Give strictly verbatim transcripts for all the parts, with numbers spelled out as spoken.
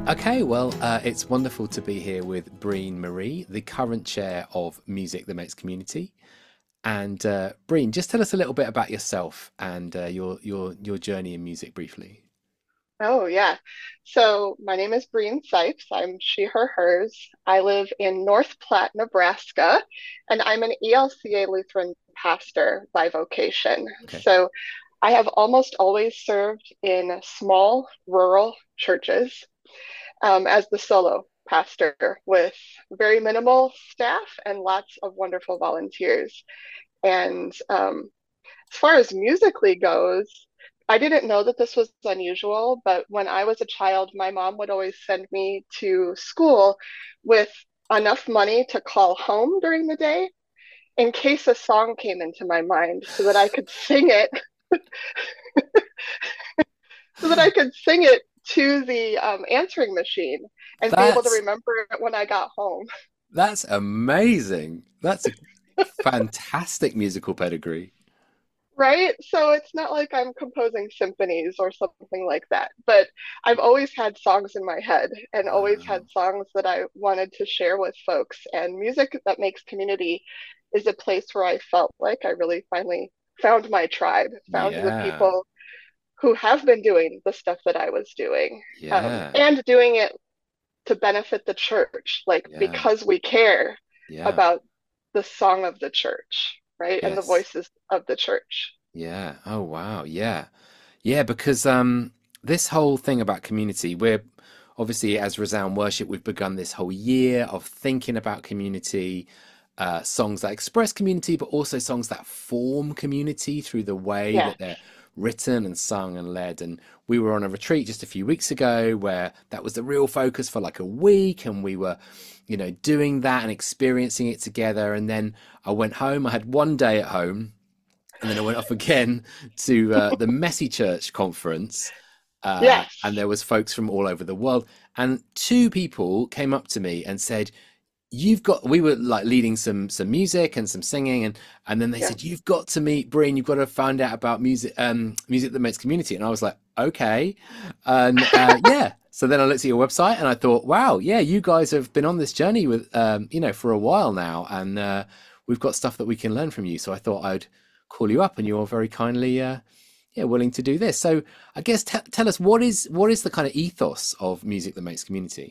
Okay, well, uh, it's wonderful to be here with Breen Marie, the current chair of Music That Makes Community. And uh, Breen, just tell us a little bit about yourself and uh, your your your journey in music briefly. Oh, yeah. So my name is Breen Sipes. I'm she, her, hers. I live in North Platte, Nebraska, and I'm an E L C A Lutheran pastor by vocation. Okay. So I have almost always served in small rural churches um, as the solo pastor with very minimal staff and lots of wonderful volunteers. And um, as far as musically goes, I didn't know that this was unusual, but when I was a child, my mom would always send me to school with enough money to call home during the day in case a song came into my mind so that I could sing it, so that I could sing it to the um, answering machine and be able to That's remember it when I got home. that's amazing. That's a fantastic musical pedigree. Right? So it's not like I'm composing symphonies or something like that, but I've always had songs in my head and always Wow. had songs that I wanted to share with folks. And music that makes community is a place where I felt like I really finally found my tribe, found the Yeah. people who have been doing the stuff that I was doing, um, Yeah. and doing it to benefit the church, like Yeah. because we care Yeah. about the song of the church, right? And the Yes. voices of the church. Yeah. Oh wow. Yeah. Yeah, because um this whole thing about community, we're obviously as Resound Worship, we've begun this whole year of thinking about community, uh, songs that express community, but also songs that form community through the way Yeah. that they're written and sung and led. And we were on a retreat just a few weeks ago where that was the real focus for like a week, and we were, you know, doing that and experiencing it together. And then I went home. I had one day at home and then I went off again to uh, the Messy Church conference, uh, and Yes. there was folks from all over the world. And two people came up to me and said, "You've got." We were like leading some some music and some singing, and and then they Yeah. said, "You've got to meet Breen. You've got to find out about music, um, music that makes community." And I was like, "Okay," and uh, yeah. So then I looked at your website and I thought, "Wow, yeah, you guys have been on this journey with, um, you know, for a while now, and uh, we've got stuff that we can learn from you." So I thought I'd call you up, and you're very kindly, uh, yeah, willing to do this. So I guess t tell us what is what is the kind of ethos of music that makes community?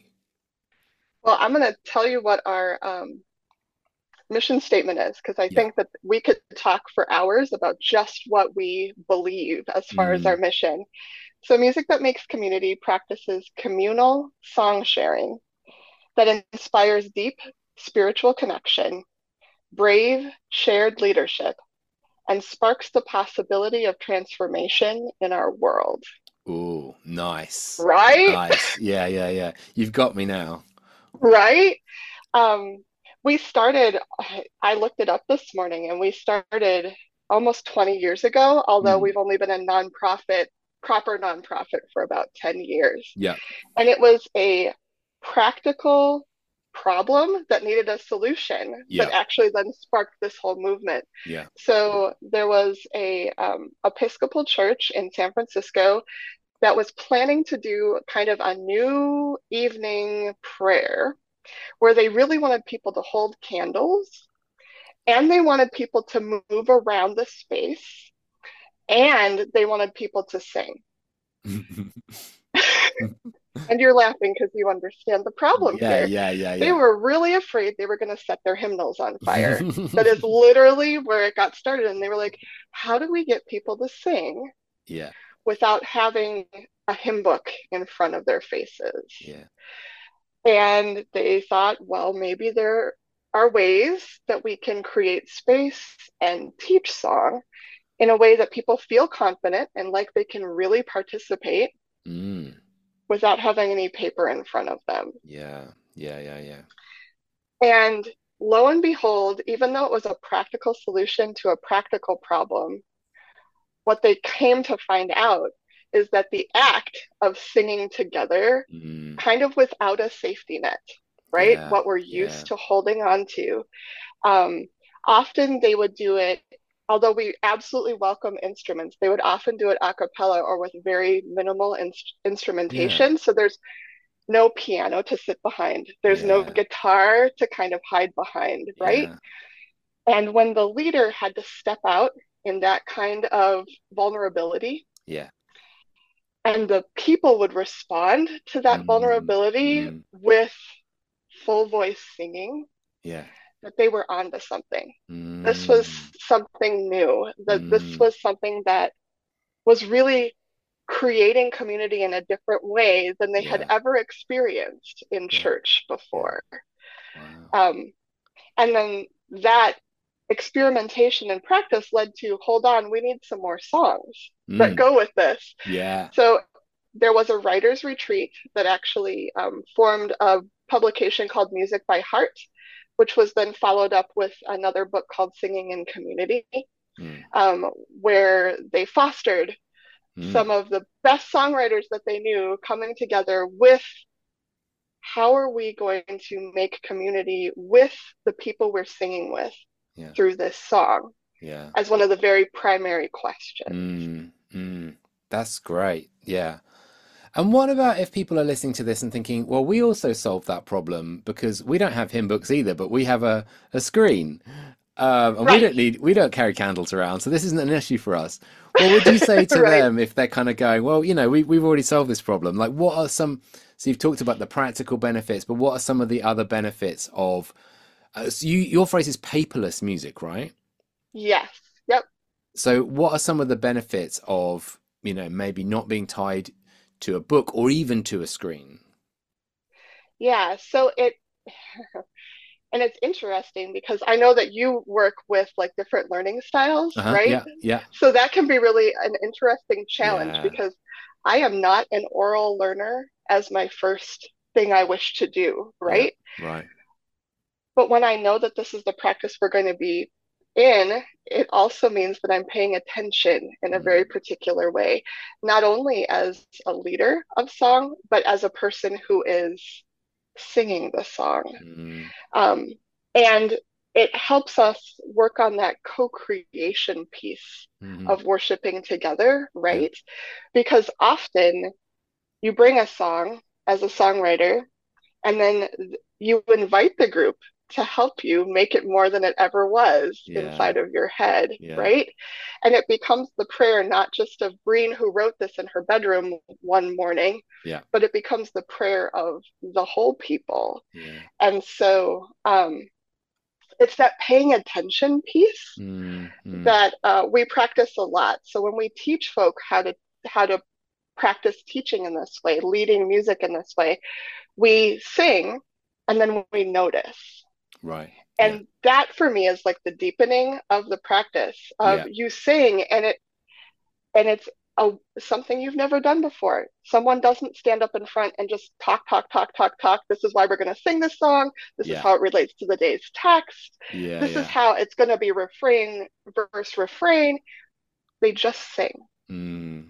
Well, I'm going to tell you what our um, mission statement is because I Yeah. think that we could talk for hours about just what we believe as far as our Mm, mission. So, music that makes community practices communal song sharing that inspires deep spiritual connection, brave shared leadership, and sparks the possibility of transformation in our world. ooh, nice. Right? Nice. Yeah, yeah, yeah. You've got me now. Right? Um, we started, I I looked it up this morning, and we started almost twenty years ago, although Mm, we've only been a nonprofit, proper nonprofit for about ten years. yeah, And it was a practical problem that needed a solution that yeah, actually then sparked this whole movement. yeah. So there was a um, Episcopal church in San Francisco that was planning to do kind of a new evening prayer where they really wanted people to hold candles and they wanted people to move around the space and they wanted people to sing. And you're laughing because you understand the problem Yeah, here. yeah, yeah, They yeah. were really afraid they were going to set their hymnals on fire. That is literally where it got started. And they were like, how do we get people to sing Yeah, without having a hymn book in front of their faces? yeah. And they thought, well, maybe there are ways that we can create space and teach song in a way that people feel confident and like they can really participate Mm, without having any paper in front of them. yeah, yeah, yeah, yeah. And lo and behold, even though it was a practical solution to a practical problem, what they came to find out is that the act of singing together, Mm, kind of without a safety net, right? yeah, What we're yeah, used to holding on to, um, often they would do it, although we absolutely welcome instruments, they would often do it a cappella or with very minimal in- yeah. instrumentation. So there's no piano to sit behind. There's no Yeah. guitar to kind of hide behind, right? Yeah. And when the leader had to step out in that kind of vulnerability, Yeah. and the people would respond to that Mm, vulnerability mm, with full voice singing, yeah. that they were onto something. This was Mm, something new, that this mm, was something that was really creating community in a different way than they had yeah. ever experienced in Yeah. church Yeah. before. Wow. Um, and then that experimentation and practice led to, hold on, we need some more songs that Mm, go with this. yeah. So there was a writer's retreat that actually um, formed a publication called Music by Heart, which was then followed up with another book called Singing in Community, Mm, um, where they fostered mm, some of the best songwriters that they knew coming together with, how are we going to make community with the people we're singing with yeah. through this song, Yeah. as one of the very primary questions. Mm, mm. That's great. Yeah. And what about if people are listening to this and thinking, well, we also solved that problem because we don't have hymn books either, but we have a, a screen. Um, and we Right, don't need, we don't carry candles around, so this isn't an issue for us. What would you say to right. them if they're kind of going, well, you know, we, we've already solved this problem? Like, what are some, so you've talked about the practical benefits, but what are some of the other benefits of, uh, so you, your phrase is paperless music, right? Yes. Yep. So, what are some of the benefits of, you know, maybe not being tied to a book or even to a screen? Yeah. So it, and it's interesting because I know that you work with like different learning styles, Uh-huh. right? Yeah. Yeah. So that can be really an interesting challenge Yeah. because I am not an oral learner as my first thing I wish to do, Yeah. right? Right. But when I know that this is the practice we're going to be in, it also means that I'm paying attention in a very Mm, particular way, not only as a leader of song, but as a person who is singing the song. mm, Um, and it helps us work on that co-creation piece mm, of worshiping together, yeah. right? Because often you bring a song as a songwriter, and then you invite the group to help you make it more than it ever was Yeah. inside of your head, Yeah. right? And it becomes the prayer not just of Breen, who wrote this in her bedroom one morning, Yeah. but it becomes the prayer of the whole people. Yeah. And so um, it's that paying attention piece Mm, mm, that uh, we practice a lot. So when we teach folk how to how to practice teaching in this way, leading music in this way, we sing and then we notice. right. Yeah. And that for me is like the deepening of the practice of Yeah. you sing and it and it's a, something you've never done before. Someone doesn't stand up in front and just talk, talk, talk, talk, talk. This is why we're going to sing this song. This is Yeah. how it relates to the day's text. Yeah. This is Yeah. how it's going to be refrain, verse, refrain. They just sing. Mm,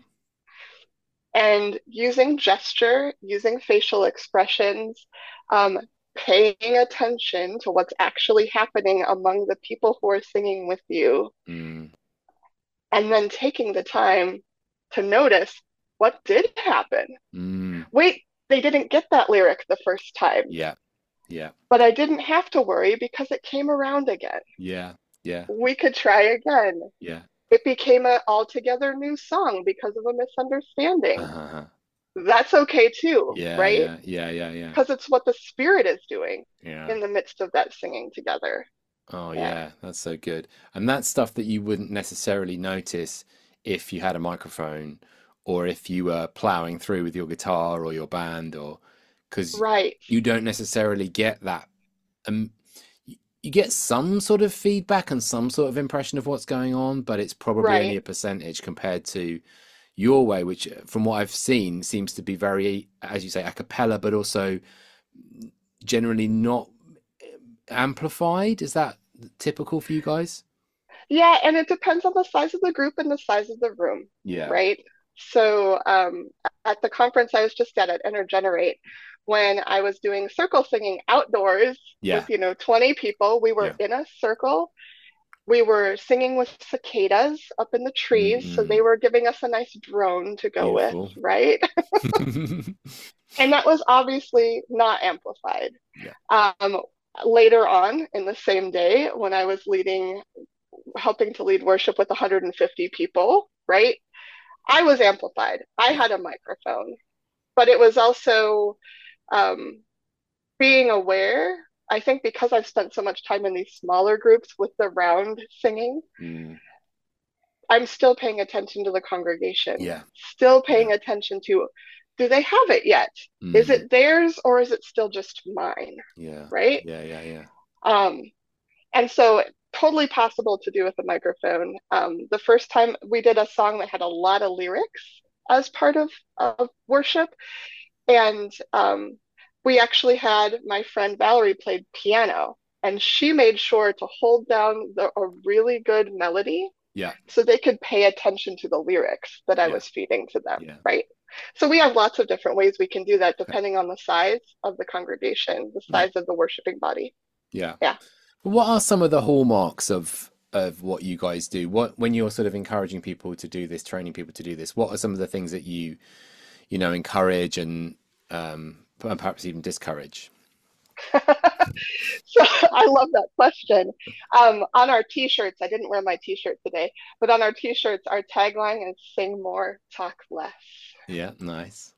And using gesture, using facial expressions, um, paying attention to what's actually happening among the people who are singing with you, mm, and then taking the time to notice what did happen. mm. Wait, they didn't get that lyric the first time, Yeah. Yeah. but I didn't have to worry because it came around again. Yeah. Yeah. We could try again. Yeah. It became an altogether new song because of a misunderstanding. Uh-huh. That's okay too, Yeah. right? Yeah. Yeah. Yeah. Yeah. Because it's what the spirit is doing Yeah. in the midst of that singing together. Oh, Yeah. yeah. That's so good. And that's stuff that you wouldn't necessarily notice if you had a microphone or if you were plowing through with your guitar or your band or because Right. you don't necessarily get that. Um, y- you get some sort of feedback and some sort of impression of what's going on, but it's probably only Right. a percentage compared to your way, which, uh, from what I've seen, seems to be very, as you say, a cappella, but also generally not amplified. Is that typical for you guys? Yeah, and it depends on the size of the group and the size of the room, Yeah. right? So um, at the conference I was just at at Intergenerate, when I was doing circle singing outdoors with, Yeah. you know, twenty people, we were Yeah. in a circle we were singing with cicadas up in the trees, so they Mm-mm. were giving us a nice drone to go with, Beautiful. right? And that was obviously not amplified. Yeah. Um, Later on in the same day, when I was leading, helping to lead worship with one hundred fifty people, right? I was amplified. I Yeah. had a microphone, but it was also um, being aware. I think because I've spent so much time in these smaller groups with the round singing, Mm. I'm still paying attention to the congregation, Yeah. still Yeah. paying attention to, do they have it yet? Is Mm. it theirs or is it still just mine? Yeah. Right? Yeah. Yeah. Yeah. Um, and so totally possible to do with a microphone. Um, the first time we did a song that had a lot of lyrics as part of, of worship, and um, we actually had my friend Valerie played piano, and she made sure to hold down the, a really good melody Yeah. so they could pay attention to the lyrics that I Yeah. was feeding to them, Yeah. right? So we have lots of different ways we can do that Okay. depending on the size of the congregation, the Yeah. size of the worshiping body. Yeah. Yeah. What are some of the hallmarks of of what you guys do? What when you're sort of encouraging people to do this, training people to do this, what are some of the things that you you know encourage and um and perhaps even discourage? So I love that question. Um, on our t-shirts, I didn't wear my t-shirt today, but on our t-shirts, our tagline is sing more, talk less. Yeah, nice.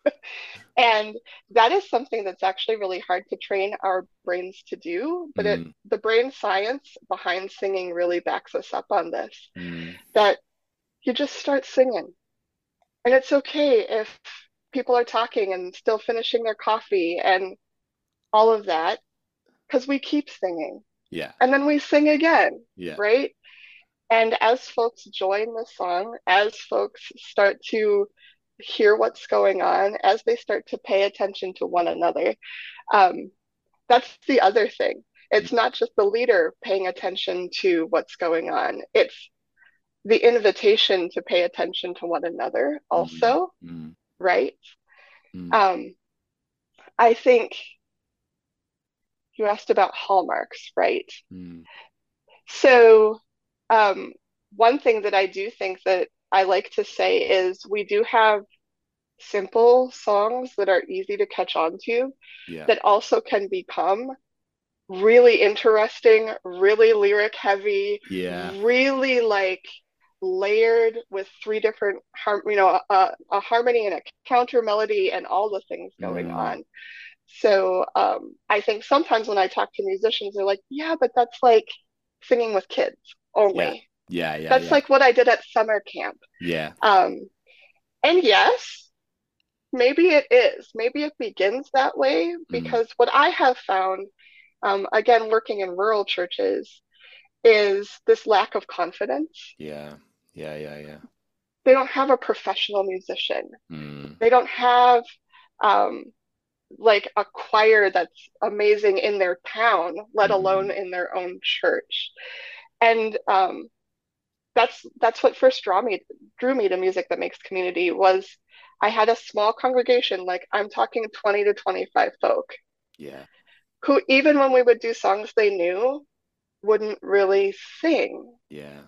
And that is something that's actually really hard to train our brains to do, but it Mm, the brain science behind singing really backs us up on this, mm, that you just start singing. And it's okay if people are talking and still finishing their coffee and all of that, because we keep singing. yeah, And then we sing again, yeah. right? And as folks join the song, as folks start to hear what's going on, as they start to pay attention to one another, um, that's the other thing. Mm, It's not just the leader paying attention to what's going on, it's the invitation to pay attention to one another mm, also, mm, right? mm, Um, I think you asked about hallmarks, right? mm. So, um, one thing that I do think that I like to say is we do have simple songs that are easy to catch on to Yeah, that also can become really interesting, really lyric heavy, yeah. really like layered with three different har you know, a, a harmony and a counter melody and all the things going Mm, on. So um, I think sometimes when I talk to musicians, they're like, yeah, but that's like singing with kids yeah, only. yeah, yeah, That's yeah, like what I did at summer camp. yeah. Um, and yes, maybe it is. Maybe it begins that way Mm, because what I have found, um, again, working in rural churches, is this lack of confidence. yeah, yeah, yeah, yeah. They don't have a professional musician. Mm, They don't have um, like a choir that's amazing in their town, let alone mm, in their own church. And um, that's that's what first draw me drew me to music that makes community was I had a small congregation, like I'm talking twenty to twenty-five folk, yeah, who even when we would do songs they knew, wouldn't really sing. yeah.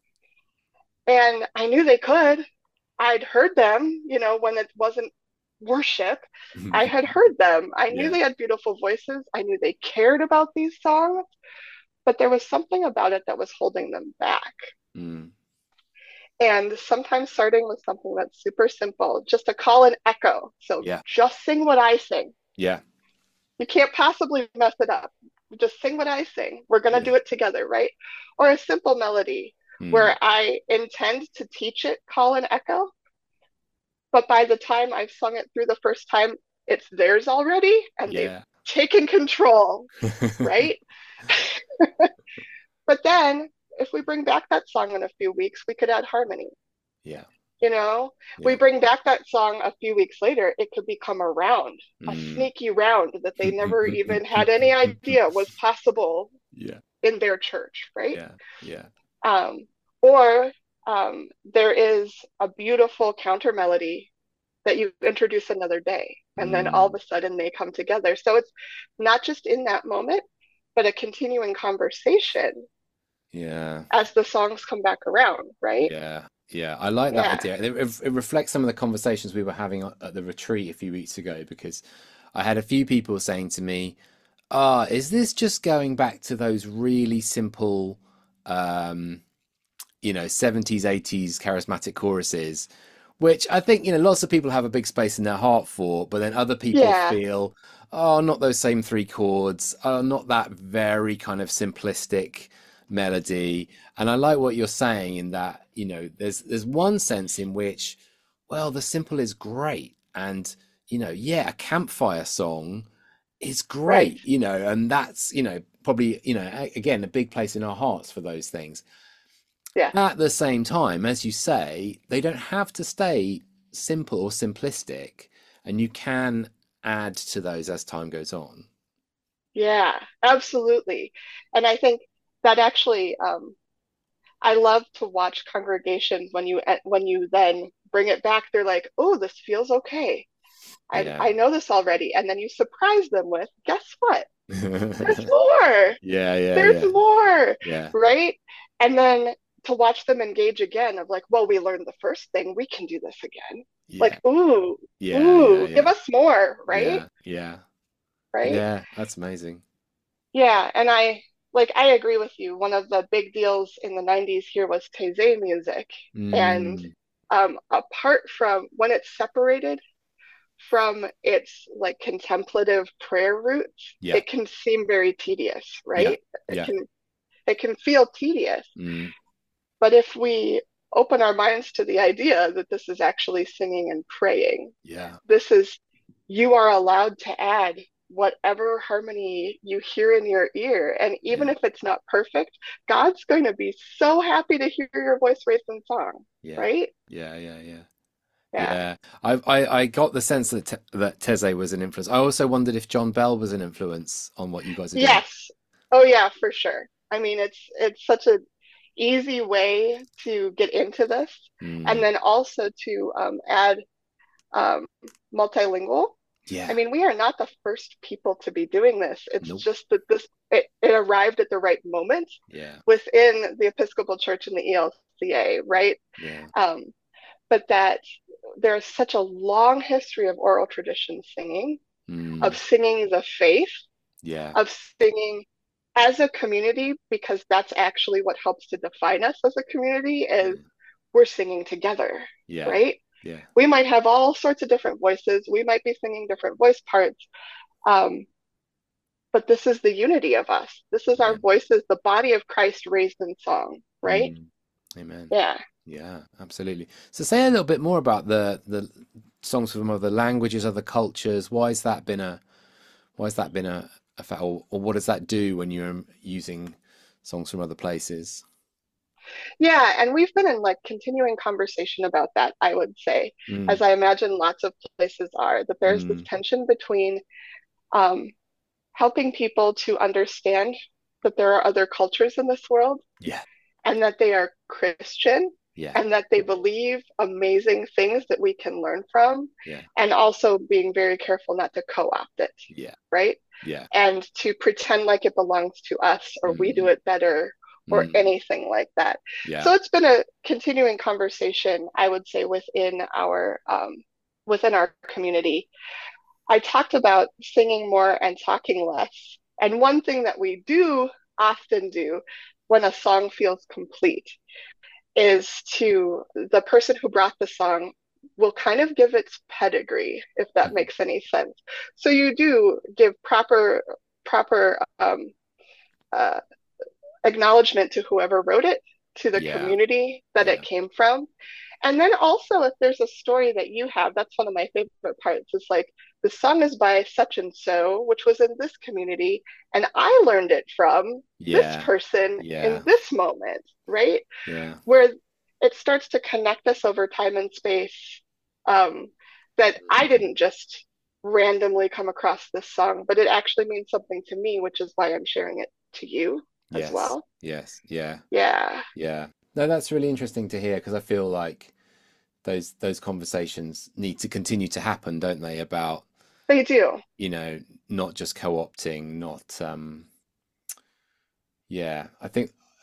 And I knew they could. I'd heard them, you know, when it wasn't worship. I had heard them. I knew Yeah. they had beautiful voices. I knew they cared about these songs, but there was something about it that was holding them back. Mm, And sometimes starting with something that's super simple, just a call and echo. So yeah, just sing what I sing. yeah, You can't possibly mess it up. Just sing what I sing. We're going to yeah. do it together, right? Or a simple melody Mm, where I intend to teach it call and echo, but by the time I've sung it through the first time, it's theirs already and they've yeah. taken control, right? But then if we bring back that song in a few weeks, we could add harmony. Yeah, You know, we yeah. bring back that song a few weeks later, it could become a round, a Mm. sneaky round that they never even had any idea was possible Yeah, in their church, right? yeah, yeah. Um, or um, there is a beautiful counter melody that you introduce another day, and then all of Mm, a sudden they come together. So it's not just in that moment, but a continuing conversation Yeah. as the songs come back around, right? Yeah. Yeah. I like that Yeah. idea. It, it it reflects some of the conversations we were having at the retreat a few weeks ago because I had a few people saying to me, ah, is this just going back to those really simple, um, you know, seventies, eighties charismatic choruses, which I think, you know, lots of people have a big space in their heart for, but then other people Yeah. feel, oh, not those same three chords, oh, not that very kind of simplistic melody. And I like what you're saying in that, you know, there's there's one sense in which, well, the simple is great. And, you know, yeah, a campfire song is Right. great, you know, and that's, you know, probably, you know, a- again, a big place in our hearts for those things. Yeah. At the same time, as you say, they don't have to stay simple or simplistic, and you can add to those as time goes on. Yeah, absolutely. And I think that actually, um, I love to watch congregations when you eh, when you then bring it back. They're like, "Oh, this feels okay. I Yeah. I know this already." And then you surprise them with, "Guess what? There's more. Yeah, yeah, There's yeah. more." Yeah. Right? And then to watch them engage again of like, "Well, we learned the first thing. We can do this again." Yeah. Like, "Ooh, Yeah, yeah, ooh, give yeah. us more." Right? Yeah. Yeah. Right? Yeah. That's amazing. Yeah, and I like I agree with you. One of the big deals in the nineties here was Taizé music. And Mm, um, apart from when it's separated from its like contemplative prayer roots, yeah. it can seem very tedious, Yeah. right? It Yeah. can it can feel tedious. Mm, But if we open our minds to the idea that this is actually singing and praying, yeah. this is, you are allowed to add whatever harmony you hear in your ear. And even Yeah. if it's not perfect, God's going to be so happy to hear your voice raised in song, Yeah. right? Yeah. Yeah. Yeah. Yeah. Yeah. I I I got the sense that Te that Teze was an influence. I also wondered if John Bell was an influence on what you guys are doing. Yes. Oh yeah, for sure. I mean, it's it's such an easy way to get into this, and Mm, then also to um, add um, multilingual. I yeah. mean, we are not the first people to be doing this. It's Nope. just that this it, it arrived at the right moment Yeah. within the Episcopal Church and the E L C A, right? Yeah. Um, but that there's such a long history of oral tradition singing, of Mm, singing the faith, yeah. of singing as a community, because that's actually what helps to define us as a community is Yeah. we're singing together, Yeah. right? Yeah. We might have all sorts of different voices. We might be singing different voice parts. Um, but this is the unity of us. This is Yeah. our voices, the body of Christ raised in song, right? Mm, amen. Yeah. Yeah, absolutely. So say a little bit more about the the songs from other languages, other cultures. Why has that been a why has that been a, a fa- or, or what does that do when you're using songs from other places? Yeah. And we've been in like continuing conversation about that, I would say, Mm, as I imagine lots of places are, that there's this mm, tension between um, helping people to understand that there are other cultures in this world yeah. and that they are Christian Yeah. and that they believe amazing things that we can learn from, Yeah. and also being very careful not to co opt it, Yeah. right? Yeah. And to pretend like it belongs to us or we do Mm, it better or mm, anything like that. yeah. So it's been a continuing conversation, I would say, within our um, within our community. I talked about singing more and talking less. And one thing that we do often do when a song feels complete is to the person who brought the song will kind of give its pedigree, if that Mhm. makes any sense. So you do give proper proper um, uh, acknowledgement to whoever wrote it, to the Yeah. community that it Yeah. came from. And then also, if there's a story that you have, that's one of my favorite parts. Is like the song is by such and so, which was in this community, and I learned it from this Yeah. person in Yeah. this moment, right? Yeah. Where it starts to connect us over time and space. Um, that I Mm. didn't just randomly come across this song, but it actually means something to me, which is why I'm sharing it to you as Yes. well. Yes. Yeah. Yeah, Yeah. No, that's really interesting to hear because I feel like those those conversations need to continue to happen, don't they? About, they do. you know, not just co-opting, not um yeah, I think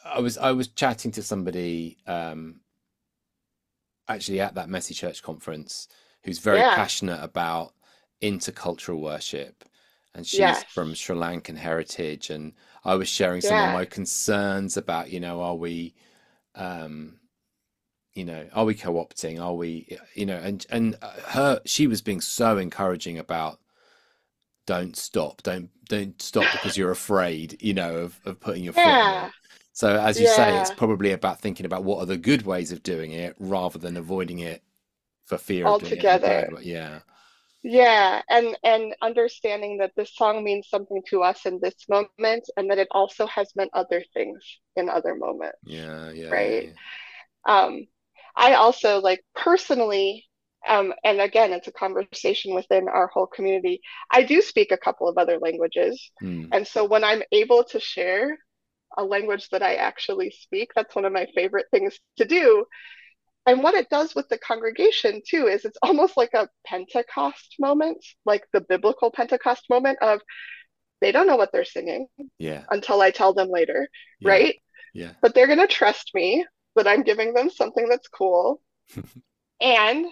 I was I was chatting to somebody um, actually at that Messy Church conference who's very Yeah. passionate about intercultural worship, and she's Yes. from Sri Lankan heritage, and I was sharing some of Yeah. my concerns about, you know, are we um, you know, are we co-opting? Are we, you know, and and her, she was being so encouraging about don't stop, don't don't stop because you're afraid, you know, of of putting your foot in it. Yeah. So as you say, it's Yeah. probably about thinking about what are the good ways of doing it rather than avoiding it for fear of doing it in a bad Altogether. way. Yeah, Yeah, and and understanding that this song means something to us in this moment, and that it also has meant other things in other moments, yeah, yeah, yeah, right? yeah. Um, I also like personally, um, and again, it's a conversation within our whole community. I do speak a couple of other languages, Hmm. and so when I'm able to share a language that I actually speak, that's one of my favorite things to do. And what it does with the congregation too is it's almost like a Pentecost moment, like the biblical Pentecost moment of they don't know what they're singing Yeah, until I tell them later, yeah, right? yeah, But they're going to trust me that I'm giving them something that's cool. And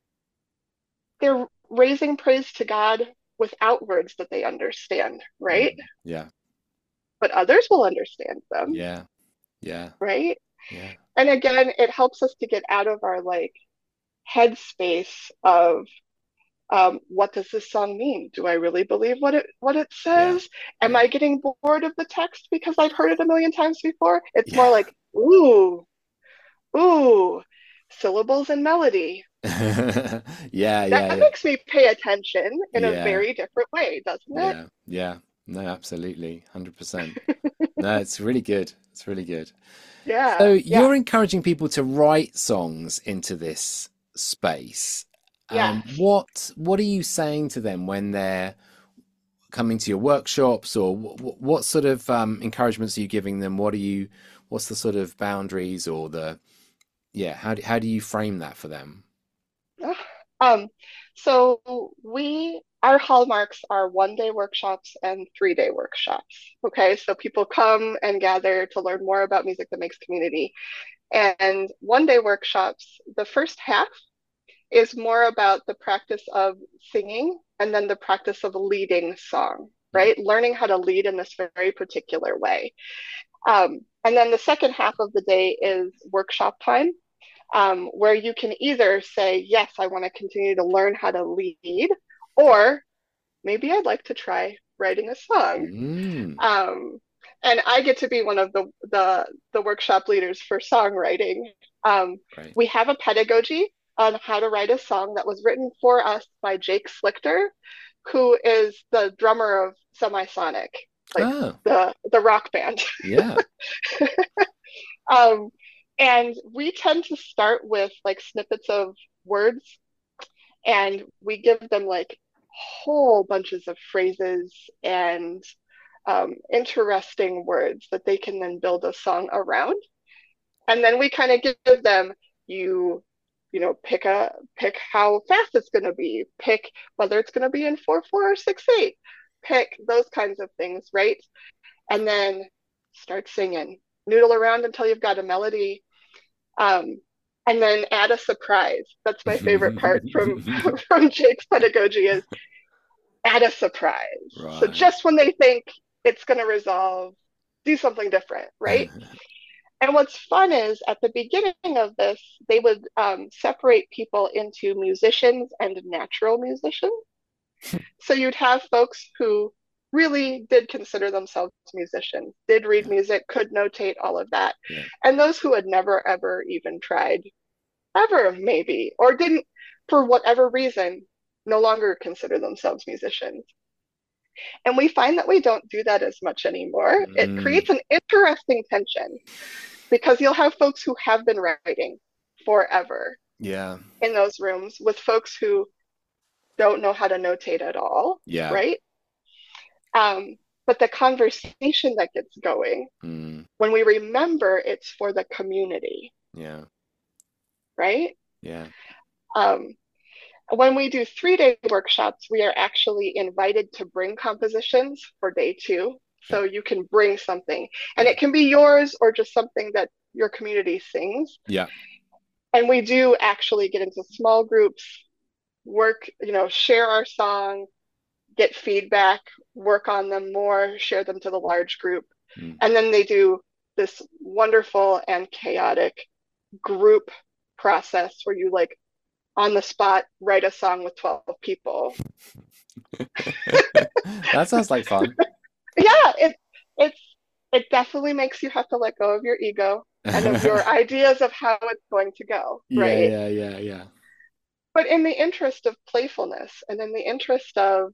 they're raising praise to God without words that they understand, right? mm, yeah, But others will understand them, yeah, yeah, right? yeah, And again, it helps us to get out of our like headspace of um, what does this song mean? Do I really believe what it what it yeah, says? Am yeah, I getting bored of the text because I've heard it a million times before? It's more yeah. like, ooh, ooh, syllables and melody. Yeah, That yeah, yeah, makes me pay attention in a yeah, very different way, doesn't it? yeah, yeah. No, absolutely, one hundred percent. No, it's really good. It's really good. So Yeah, yeah, you're encouraging people to write songs into this space. Um, yes. what what are you saying to them when they're coming to your workshops, or what, what sort of um, encouragements are you giving them? What are you, what's the sort of boundaries or the, yeah, how do, how do you frame that for them? Um, so we our hallmarks are one day workshops and three day workshops. Okay, so people come and gather to learn more about music that makes community. And one day workshops, the first half is more about the practice of singing and then the practice of leading song, Mm. right? Learning how to lead in this very particular way. Um, and then the second half of the day is workshop time, um, where you can either say, yes, I want to continue to learn how to lead, or maybe I'd like to try writing a song. Mm, Um, and I get to be one of the the, the workshop leaders for songwriting. Um, great. we have a pedagogy on how to write a song that was written for us by Jake Slichter, who is the drummer of Semisonic, like Oh, the the rock band. yeah. Um, and we tend to start with like snippets of words, and we give them like whole bunches of phrases and um, interesting words that they can then build a song around. And then we kind of give them you you know pick a pick how fast it's going to be, pick whether it's going to be in four four or six eight, pick those kinds of things, right? And then start singing, noodle around until you've got a melody, um, and then add a surprise. That's my favorite part from from Jake's pedagogy is add a surprise. So Right. just when they think it's going to resolve, do something different, right? And what's fun is at the beginning of this, they would um, separate people into musicians and natural musicians. So you'd have folks who really did consider themselves musicians, did read Yeah, music, could notate all of that. yeah. And those who had never, ever even tried, ever maybe, or didn't, for whatever reason, no longer consider themselves musicians. And we find that we don't do that as much anymore. It Mm, creates an interesting tension because you'll have folks who have been writing forever yeah, in those rooms with folks who don't know how to notate at all, yeah. right? Um, but the conversation that gets going Mm, when we remember it's for the community, yeah, right? yeah. Um, when we do three day workshops, we are actually invited to bring compositions for day two. Yeah. So you can bring something, and it can be yours or just something that your community sings. Yeah. And we do actually get into small groups, work, you know, share our song, get feedback, work on them more, share them to the large group. Mm. And then they do this wonderful and chaotic group process where you like on the spot write a song with twelve people. That sounds like fun. Yeah, it it's it definitely makes you have to let go of your ego and of your ideas of how it's going to go, Yeah, right? yeah, yeah, yeah. But in the interest of playfulness and in the interest of,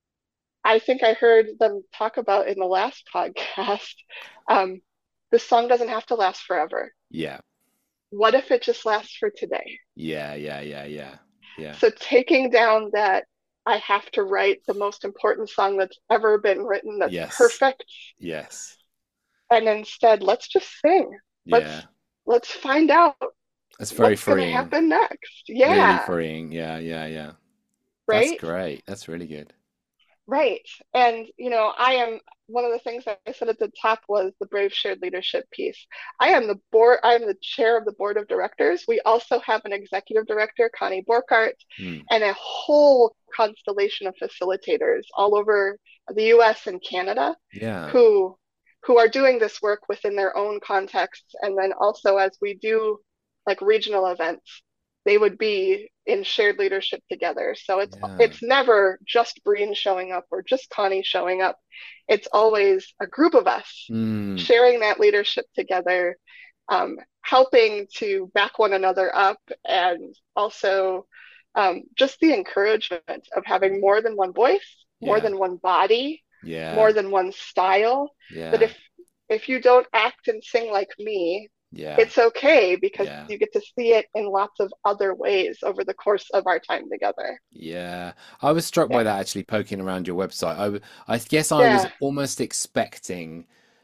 I think I heard them talk about in the last podcast, um, the song doesn't have to last forever. Yeah. What if it just lasts for today? Yeah, yeah, yeah, yeah. Yeah. So taking down that I have to write the most important song that's ever been written that's Yes. perfect, Yes. and instead let's just sing. Yeah. Let's let's find out That's very what's going to freeing. happen next. Really Yeah, freeing. Yeah, yeah, yeah. That's right? great. That's really good. Right. And, you know, I am one of the things that I said at the top was the Brave Shared Leadership piece. I am the board, I am the chair of the board of directors. We also have an executive director, Connie Borkart, Mm. and a whole constellation of facilitators all over the U S and Canada Yeah. who who are doing this work within their own contexts. And then also as we do like regional events, they would be in shared leadership together. So it's Yeah. it's never just Breen showing up or just Connie showing up. It's always a group of us Mm. sharing that leadership together, um, helping to back one another up, and also um, just the encouragement of having more than one voice, more Yeah. than one body, Yeah. more than one style. That Yeah. if if you don't act and sing like me, Yeah. it's okay because Yeah. you get to see it in lots of other ways over the course of our time together. Yeah. I was struck by Yeah. that actually poking around your website. I, w- I guess I was Yeah. almost expecting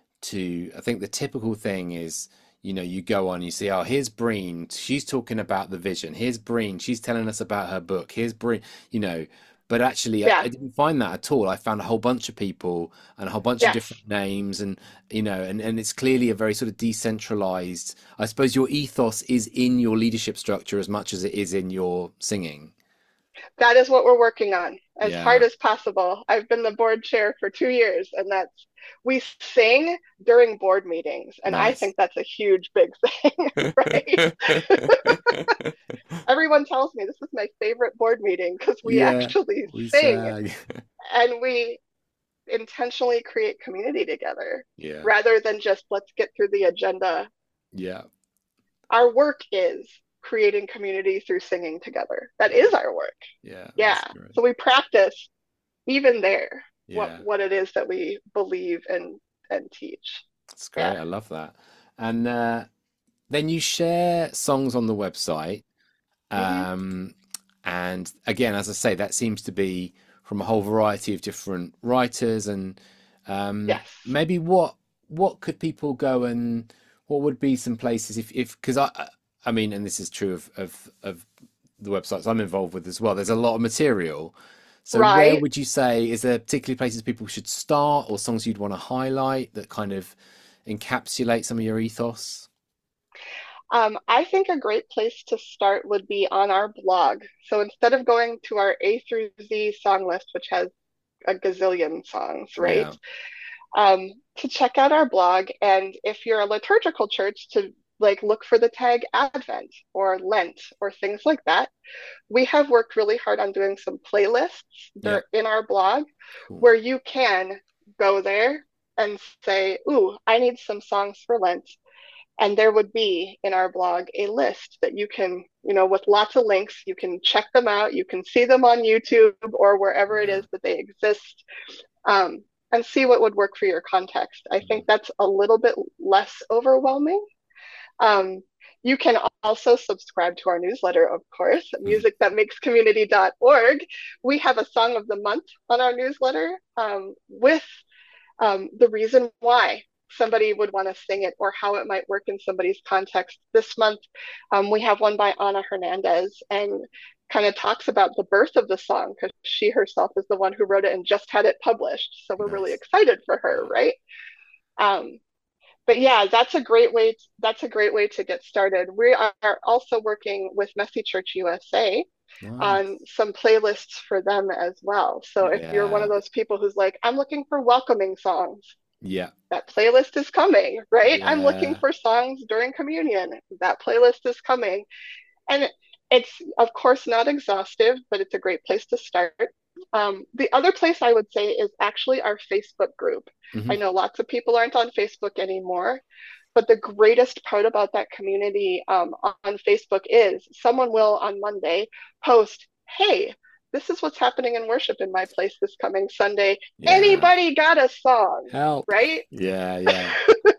to, I think the typical thing is, you know, you go on, you see, oh, here's Breen, she's talking about the vision. Here's Breen, she's telling us about her book. Here's Breen, you know, but actually, I, Yeah. I didn't find that at all. I found a whole bunch of people and a whole bunch of Yes. different names, and you know, and and it's clearly a very sort of decentralized. I suppose your ethos is in your leadership structure as much as it is in your singing. That is what we're working on as hard Yeah, as possible. I've been the board chair for two years, and that's we sing during board meetings, and I nice. think that's a huge, big thing, right? Everyone tells me this is my favorite board meeting because we Yeah, actually we sing sang. and we intentionally create community together Yeah, rather than just let's get through the agenda. yeah, Our work is creating community through singing together. That yeah, is our work. yeah. Yeah. That's great. So we practice even there what Yeah, what it is that we believe and and teach. that's great. Yeah. I love that. And uh, then you share songs on the website. Hmm. Um, and again, as I say, that seems to be from a whole variety of different writers. And um, Yes. maybe what what could people go and what would be some places if if because I I mean, and this is true of of of the websites I'm involved with as well. There's a lot of material. So where Right. would you say is there particularly places people should start or songs you'd want to highlight that kind of encapsulate some of your ethos? Um, I think a great place to start would be on our blog. So instead of going to our A through Z song list, which has a gazillion songs, right? Yeah. Um, to check out our blog. And if you're a liturgical church, to like look for the tag Advent or Lent or things like that. We have worked really hard on doing some playlists Yeah. there in our blog Cool. where you can go there and say, "Ooh, I need some songs for Lent." And there would be in our blog a list that you can, you know, with lots of links, you can check them out. You can see them on YouTube or wherever it Yeah. is that they exist, um, and see what would work for your context. I think that's a little bit less overwhelming. Um, you can also subscribe to our newsletter, of course, Mhm. music that makes community dot org. We have a song of the month on our newsletter um, with um, the reason why somebody would want to sing it or how it might work in somebody's context. This month, um, we have one by Ana Hernandez, and kind of talks about the birth of the song because she herself is the one who wrote it and just had it published. So we're really Nice. excited for her, Wow. right? Um, but yeah, that's a great way. To, that's a great way to get started. We are also working with Messy Church U S A on Nice. some playlists for them as well. So if you're one Yeah. of those people who's like, I'm looking for welcoming songs, Yeah. that playlist is coming, right? I'm looking Yeah. for songs during communion, that playlist is coming. And it's, of course, not exhaustive, but it's a great place to start. Um, the other place I would say is actually our Facebook group. I Hmm. know lots of people aren't on Facebook anymore, but the greatest part about that community um, on Facebook is someone will on Monday post, hey, this is what's happening in worship in my place this coming Sunday. Yeah. Anybody got a song, Help. right? Yeah. Yeah.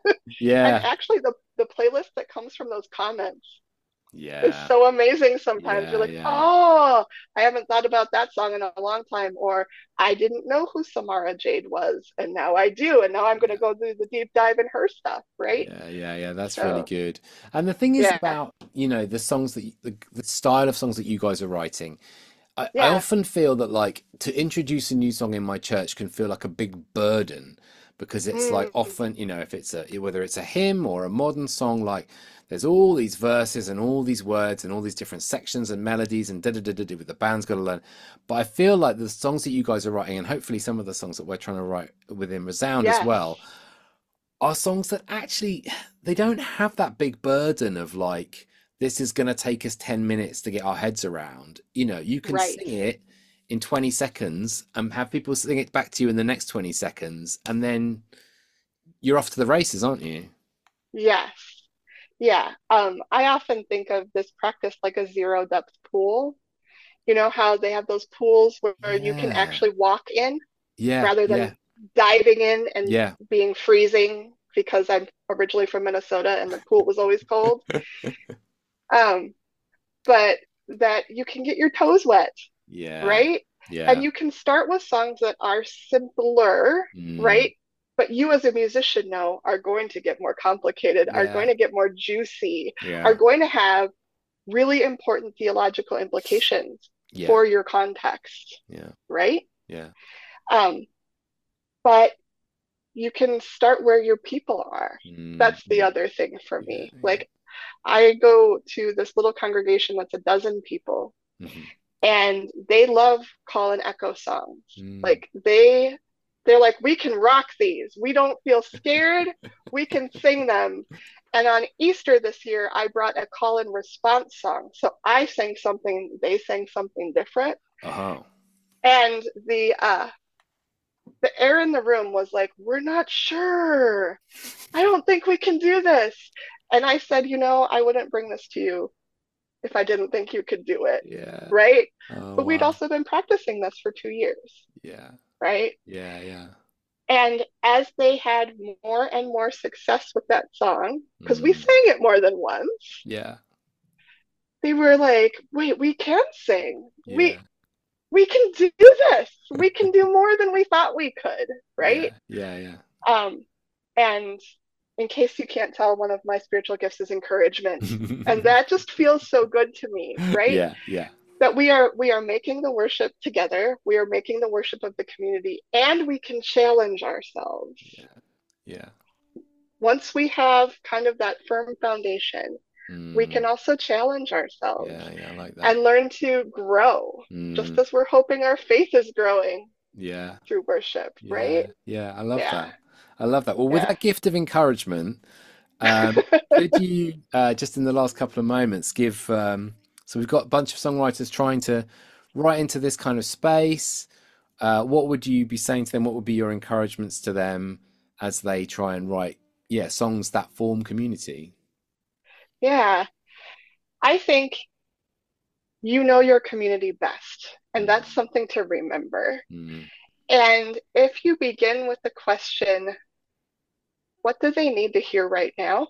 And Yeah. actually, the, the playlist that comes from those comments is Yeah. so amazing sometimes. You're Yeah. like, Yeah. oh, I haven't thought about that song in a long time. Or I didn't know who Samara Jade was, and now I do. And now I'm going to Yeah. go do the deep dive in her stuff, right? Yeah, yeah, yeah. That's really So, good. And the thing is yeah, about, you know, the songs that you, the, the style of songs that you guys are writing. I, I yeah. often feel that like to introduce a new song in my church can feel like a big burden because it's like Mm, often, you know, if it's a whether it's a hymn or a modern song, like there's all these verses and all these words and all these different sections and melodies and da da da da da with the band's got to learn. But I feel like the songs that you guys are writing and hopefully some of the songs that we're trying to write within Resound as yes. well are songs that actually they don't have that big burden of like this is going to take us ten minutes to get our heads around. You know, you can Right. sing it in twenty seconds and have people sing it back to you in the next twenty seconds and then you're off to the races, aren't you? Yes. Yeah. Um, I often think of this practice like a zero depth pool. You know how they have those pools where you can Yeah. actually walk in Yeah, rather than yeah, diving in and yeah. being freezing because I'm originally from Minnesota and the pool was always cold. Um, but that you can get your toes wet, Yeah, right? And yeah. you can start with songs that are simpler, Mm, right? But you as a musician know are going to get more complicated, are yeah, going to get more juicy, are yeah, going to have really important theological implications yeah, for your context, yeah, right? yeah. Um, but you can start where your people are. Mm, That's the mm, other thing for yeah, me. yeah. Like, I go to this little congregation that's a dozen people, Hmm. and they love call and echo songs. Mm. Like they they're like, we can rock these. We don't feel scared. We can sing them. And on Easter this year, I brought a call and response song. So I sang something, they sang something different. Oh, And the uh the air in the room was like, we're not sure. I don't think we can do this. And I said, you know, I wouldn't bring this to you if I didn't think you could do it, yeah. right? Oh, But we'd wow. also been practicing this for two years, Yeah, right? yeah, yeah. And as they had more and more success with that song, because we Mm, sang it more than once, yeah, they were like, wait, we can sing. We yeah, we can do this. We can do more than we thought we could, yeah, right? yeah, yeah. Um, and in case you can't tell, one of my spiritual gifts is encouragement. And that just feels so good to me, right? Yeah, yeah, That we are we are making the worship together, we are making the worship of the community, and we can challenge ourselves. yeah, yeah. Once we have kind of that firm foundation, we can Mm, also challenge ourselves yeah, yeah, I like that. and learn to grow, just Mm, as we're hoping our faith is growing yeah, through worship, right? yeah, yeah. I love Yeah, that. I love that. Well, with yeah. that gift of encouragement, um, could you uh, just in the last couple of moments give? Um, so we've got a bunch of songwriters trying to write into this kind of space. Uh, what would you be saying to them? What would be your encouragements to them as they try and write, yeah, songs that form community? Yeah. I think you know your community best, and that's Mm, something to remember. mm, And if you begin with the question, what do they need to hear right now?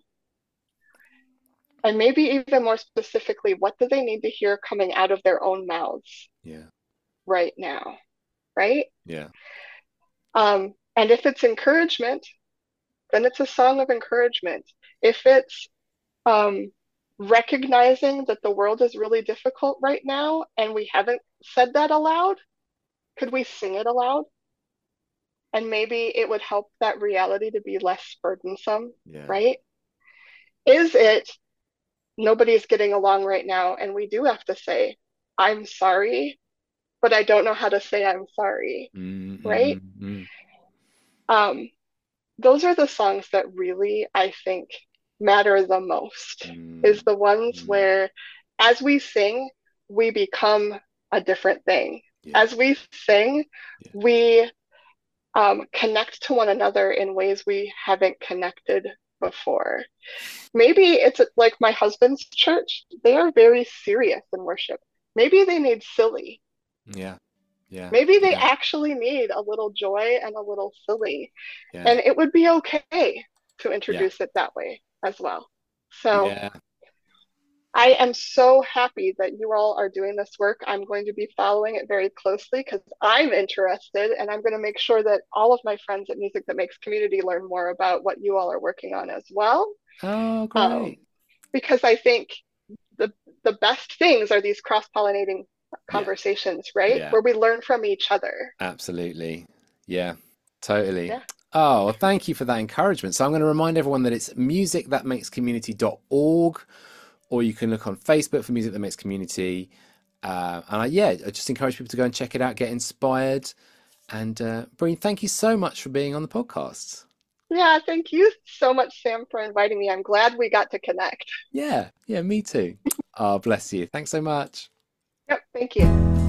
And maybe even more specifically, what do they need to hear coming out of their own mouths yeah, right now? Right? yeah, Um, and if it's encouragement, then it's a song of encouragement. If it's um, recognizing that the world is really difficult right now and we haven't said that aloud, could we sing it aloud? And maybe it would help that reality to be less burdensome, Yeah. right? Is it nobody's getting along right now and we do have to say, I'm sorry, but I don't know how to say I'm sorry, Mm, right? mm, mm, Um, those are the songs that really, I think, matter the most, is mm, the ones mm. where as we sing, we become a different thing. Yeah. As we sing, Yeah. we um, connect to one another in ways we haven't connected before. Maybe it's like my husband's church, they are very serious in worship. Maybe they need silly. Yeah. Yeah. Maybe they Yeah. actually need a little joy and a little silly. Yeah. And it would be okay to Yeah. introduce it that way as well. So Yeah. I am so happy that you all are doing this work. I'm going to be following it very closely because I'm interested, and I'm going to make sure that all of my friends at Music That Makes Community learn more about what you all are working on as well. Oh, Um, great. because I think the the best things are these cross-pollinating Yeah. conversations, right? Yeah. Where we learn from each other. Absolutely. Yeah. Totally. Yeah. Oh, well, thank you for that encouragement. So I'm going to remind everyone that it's music that makes community dot org, or you can look on Facebook for Music That Makes Community. Uh, and I, yeah, I just encourage people to go and check it out, get inspired. And uh, Breen, thank you so much for being on the podcast. Yeah, thank you so much, Sam, for inviting me. I'm glad we got to connect. Yeah, yeah, me too. Oh, bless you. Thanks so much. Yep, thank you.